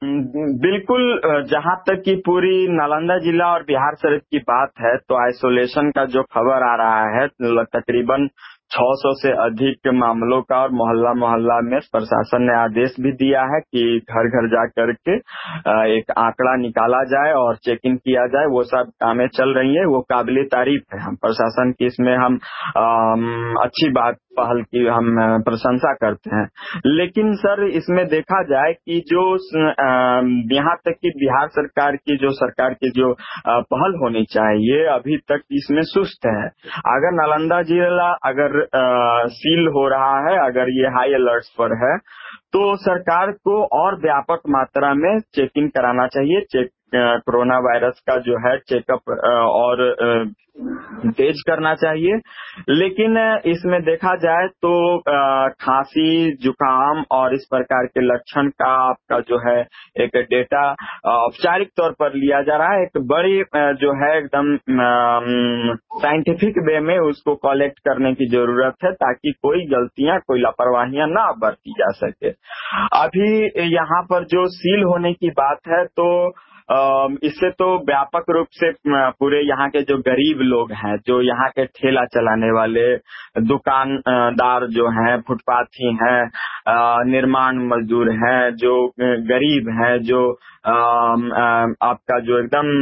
बिल्कुल। जहाँ तक की पूरी नालंदा जिला और बिहार शरीफ की बात है, तो आइसोलेशन का जो खबर आ रहा है, तकरीबन 600 से अधिक मामलों का, और मोहल्ला मोहल्ला में प्रशासन ने आदेश भी दिया है कि घर घर जा करके एक आंकड़ा निकाला जाए और चेक इन किया जाए। वो सब कामें चल रही है, वो काबिले तारीफ है। हम प्रशासन की इसमें हम अच्छी बात, पहल की हम प्रशंसा करते हैं। लेकिन सर, इसमें देखा जाए कि जो यहाँ तक कि बिहार सरकार की जो पहल होनी चाहिए, अभी तक इसमें सुस्त है। अगर नालंदा जिला अगर सील हो रहा है, अगर ये हाई अलर्ट पर है, तो सरकार को और व्यापक मात्रा में चेकिंग कराना चाहिए। कोरोना वायरस का जो है चेकअप और तेज करना चाहिए। लेकिन इसमें देखा जाए तो खांसी, जुकाम और इस प्रकार के लक्षण का आपका जो है एक डेटा औपचारिक तौर पर लिया जा रहा है। एक बड़ी जो है एकदम साइंटिफिक वे में उसको कलेक्ट करने की जरूरत है, ताकि कोई गलतियां, कोई लापरवाहियां ना बरती जा सके। अभी यहाँ पर जो सील होने की बात है, तो इससे तो व्यापक रूप से पूरे यहाँ के जो गरीब लोग हैं, जो यहाँ के ठेला चलाने वाले दुकानदार जो हैं, फुटपाथी हैं, निर्माण मजदूर हैं, जो गरीब हैं, जो आपका जो एकदम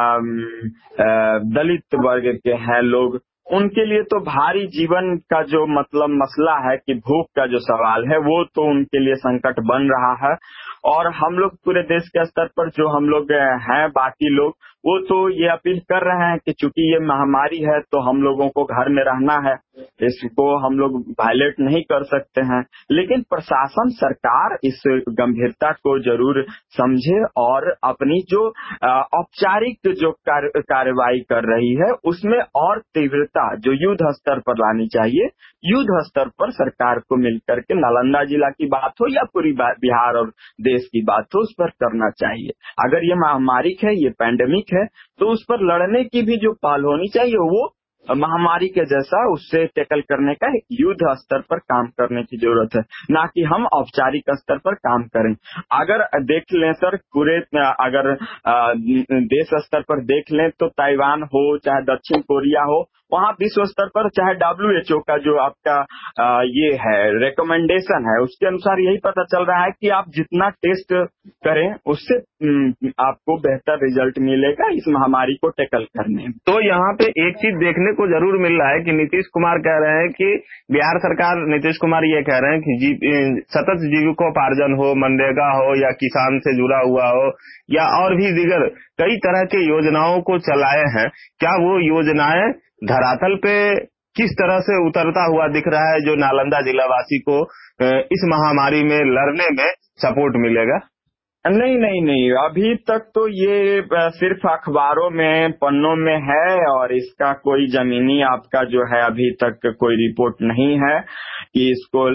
दलित वर्ग के हैं लोग, उनके लिए तो भारी जीवन का जो मतलब मसला है कि भूख का जो सवाल है, वो तो उनके लिए संकट बन रहा है। और हम लोग पूरे देश के स्तर पर जो हम लोग हैं, बाकी लोग, वो तो ये अपील कर रहे हैं कि चूंकि ये महामारी है, तो हम लोगों को घर में रहना है, इसको हम लोग वायलेट नहीं कर सकते हैं। लेकिन प्रशासन, सरकार इस गंभीरता को जरूर समझे और अपनी जो औपचारिक जो कार्रवाई कर रही है, उसमें और तीव्रता जो युद्ध स्तर पर लानी चाहिए। युद्ध स्तर पर सरकार को मिलकर के, नालंदा जिला की बात हो या पूरी बिहार और देश की बात हो, उस पर करना चाहिए। अगर ये महामारी है, ये पैंडेमिक है, तो उस पर लड़ने की भी जो पहल होनी चाहिए, वो महामारी के जैसा उससे टैकल करने का एक युद्ध स्तर पर काम करने की जरूरत है, ना कि हम औपचारिक स्तर पर काम करें। अगर देख लें सर, पूरे अगर देश स्तर पर देख लें, तो ताइवान हो चाहे दक्षिण कोरिया हो, वहाँ विश्व स्तर पर चाहे WHO का जो आपका ये है रिकमेंडेशन है, उसके अनुसार यही पता चल रहा है कि आप जितना टेस्ट करें, उससे आपको बेहतर रिजल्ट मिलेगा इस महामारी को टैकल करने में। तो यहाँ पे एक चीज देखने को जरूर मिल रहा है कि नीतीश कुमार कह रहे हैं कि बिहार सरकार, नीतीश कुमार ये कह रहे हैं कि सतत जीविकोपार्जन हो, मनरेगा हो या किसान से जुड़ा हुआ हो या और भी दीगर कई तरह के योजनाओं को चलाए हैं। क्या वो योजनाएं धरातल पे किस तरह से उतरता हुआ दिख रहा है, जो नालंदा जिला वासी को इस महामारी में लड़ने में सपोर्ट मिलेगा? नहीं नहीं नहीं, अभी तक तो ये सिर्फ अखबारों में, पन्नों में है, और इसका कोई जमीनी आपका जो है अभी तक कोई रिपोर्ट नहीं है कि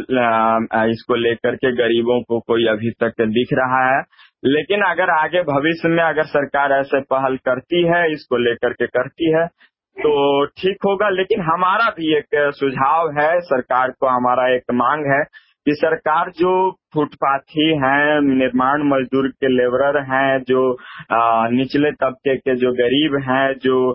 इसको लेकर के गरीबों को कोई अभी तक दिख रहा है। लेकिन अगर आगे भविष्य में अगर सरकार ऐसे पहल करती है, इसको लेकर के करती है, तो ठीक होगा। लेकिन हमारा भी एक सुझाव है सरकार को, हमारा एक मांग है कि सरकार जो फुटपाथी हैं, निर्माण मजदूर के लेबरर हैं, जो निचले तबके के जो गरीब हैं, जो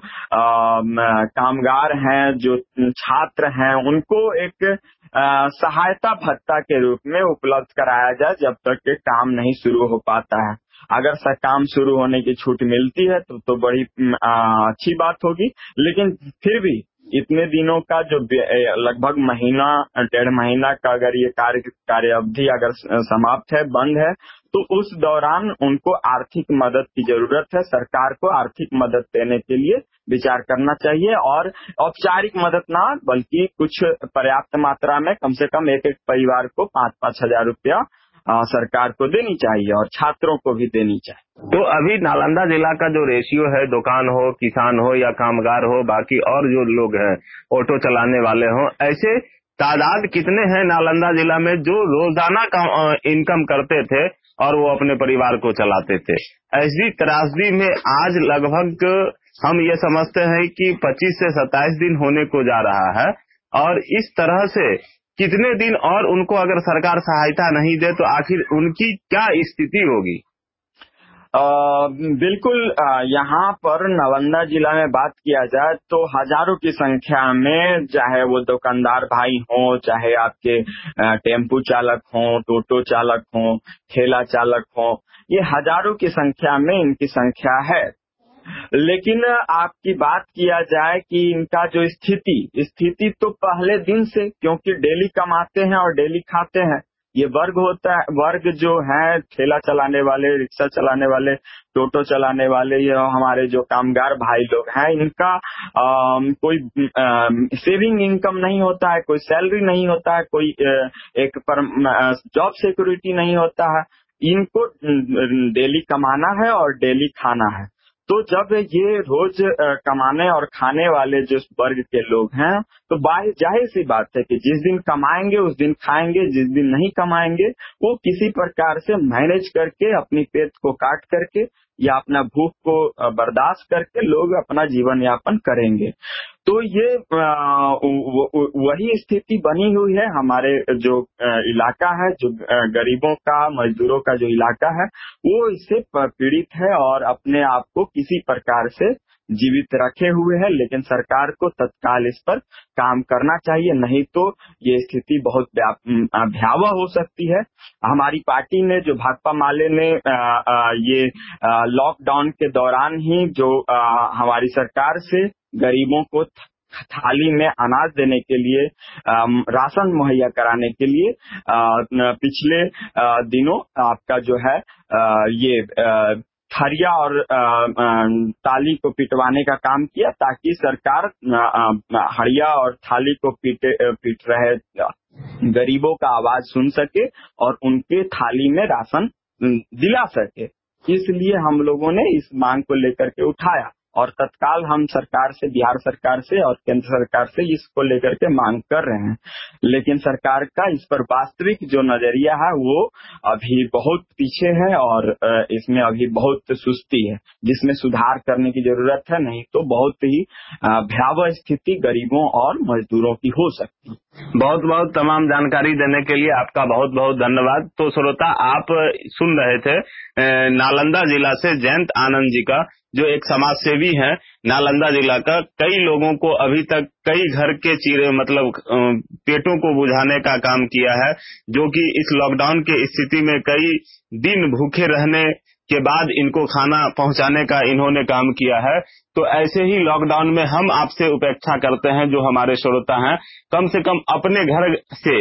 कामगार हैं, जो छात्र हैं, उनको एक सहायता भत्ता के रूप में उपलब्ध कराया जाए जब तक के काम नहीं शुरू हो पाता है। अगर काम शुरू होने की छूट मिलती है तो बड़ी अच्छी बात होगी। लेकिन फिर भी इतने दिनों का जो लगभग महीना, 1.5 महीना का अगर ये कार्य अवधि अगर समाप्त है, बंद है, तो उस दौरान उनको आर्थिक मदद की जरूरत है। सरकार को आर्थिक मदद देने के लिए विचार करना चाहिए, और औपचारिक मदद ना, बल्कि कुछ पर्याप्त मात्रा में, कम से कम एक परिवार को 5-5 हजार रुपया सरकार को देनी चाहिए और छात्रों को भी देनी चाहिए। तो अभी नालंदा जिला का जो रेशियो है, दुकान हो, किसान हो या कामगार हो, बाकी और जो लोग हैं, ऑटो चलाने वाले हो, ऐसे तादाद कितने हैं नालंदा जिला में जो रोजाना का इनकम करते थे और वो अपने परिवार को चलाते थे? ऐसी त्रासदी में आज लगभग हम ये समझते हैं कि 25 से 27 दिन होने को जा रहा है, और इस तरह से कितने दिन और उनको अगर सरकार सहायता नहीं दे तो आखिर उनकी क्या स्थिति होगी? बिल्कुल। यहाँ पर नालंदा जिला में बात किया जाए तो हजारों की संख्या में, चाहे वो दुकानदार भाई हों, चाहे आपके टेम्पू चालक हों, टोटो चालक हों, ठेला चालक हों, ये हजारों की संख्या में इनकी संख्या है। लेकिन आपकी बात किया जाए कि इनका जो स्थिति तो पहले दिन से, क्योंकि डेली कमाते हैं और डेली खाते हैं, ये वर्ग होता है। वर्ग जो है ठेला चलाने वाले, रिक्शा चलाने वाले, टोटो चलाने वाले, ये हमारे जो कामगार भाई लोग हैं, इनका कोई सेविंग इनकम नहीं होता है, कोई सैलरी नहीं होता है, कोई एक जॉब सिक्योरिटी नहीं होता है। इनको डेली कमाना है और डेली खाना है। तो जब ये रोज कमाने और खाने वाले जो वर्ग के लोग हैं, तो जाहिर सी बात है कि जिस दिन कमाएंगे उस दिन खाएंगे, जिस दिन नहीं कमाएंगे वो किसी प्रकार से मैनेज करके, अपनी पेट को काट करके या अपना भूख को बर्दाश्त करके लोग अपना जीवन यापन करेंगे। तो ये वही स्थिति बनी हुई है। हमारे जो इलाका है, जो गरीबों का, मजदूरों का जो इलाका है, वो इससे पीड़ित है और अपने आप को किसी प्रकार से जीवित रखे हुए है। लेकिन सरकार को तत्काल इस पर काम करना चाहिए, नहीं तो ये स्थिति बहुत भयावह हो सकती है। हमारी पार्टी ने, जो भाकपा माले ने ये लॉकडाउन के दौरान ही जो हमारी सरकार से गरीबों को थाली में अनाज देने के लिए, राशन मुहैया कराने के लिए पिछले दिनों आपका जो है ये थरिया और ताली को पिटवाने का काम किया, ताकि सरकार हड़िया और थाली को पीट रहे गरीबों का आवाज सुन सके और उनके थाली में राशन दिला सके। इसलिए हम लोगों ने इस मांग को लेकर के उठाया और तत्काल हम सरकार से, बिहार सरकार से और केंद्र सरकार से इसको लेकर के मांग कर रहे हैं। लेकिन सरकार का इस पर वास्तविक जो नजरिया है वो अभी बहुत पीछे है और इसमें अभी बहुत सुस्ती है, जिसमें सुधार करने की जरूरत है, नहीं तो बहुत ही भयावह स्थिति गरीबों और मजदूरों की हो सकती है। बहुत बहुत तमाम जानकारी देने के लिए आपका बहुत बहुत धन्यवाद। तो श्रोता, आप सुन रहे थे नालंदा जिला से जयंत आनंद जी का, जो एक समाज सेवी है नालंदा जिला का। कई लोगों को अभी तक कई घर के चीरे मतलब पेटों को बुझाने का काम किया है, जो कि इस लॉकडाउन के स्थिति में कई दिन भूखे रहने के बाद इनको खाना पहुंचाने का इन्होंने काम किया है। तो ऐसे ही लॉकडाउन में हम आपसे अपेक्षा करते हैं, जो हमारे श्रोता हैं, कम से कम अपने घर से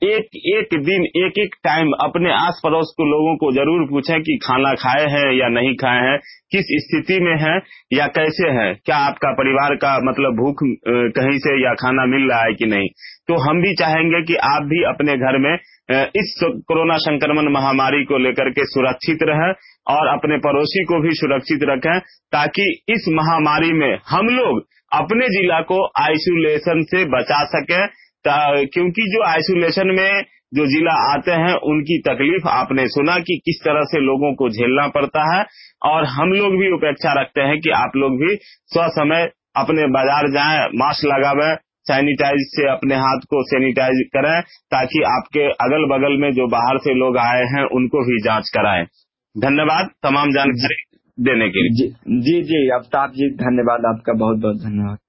एक दिन एक टाइम अपने आस पड़ोस के लोगों को जरूर पूछें कि खाना खाए हैं या नहीं खाए हैं, किस स्थिति में हैं या कैसे हैं, क्या आपका परिवार का मतलब भूख कहीं से या खाना मिल रहा है कि नहीं। तो हम भी चाहेंगे कि आप भी अपने घर में इस कोरोना संक्रमण महामारी को लेकर के सुरक्षित रहें और अपने पड़ोसी को भी सुरक्षित रखें, ताकि इस महामारी में हम लोग अपने जिला को आइसोलेशन से बचा सकें। क्योंकि जो आइसोलेशन में जो जिला आते हैं उनकी तकलीफ आपने सुना कि किस तरह से लोगों को झेलना पड़ता है, और हम लोग भी अपेक्षा रखते हैं कि आप लोग भी स्वसमय अपने बाजार जाएं, मास्क लगावें, सैनिटाइज से अपने हाथ को सैनिटाइज करें, ताकि आपके अगल बगल में जो बाहर से लोग आए हैं उनको भी जांच कराएं। धन्यवाद तमाम जानकारी देने के लिए। जी, आफ्ताब जी, धन्यवाद, आपका बहुत बहुत धन्यवाद।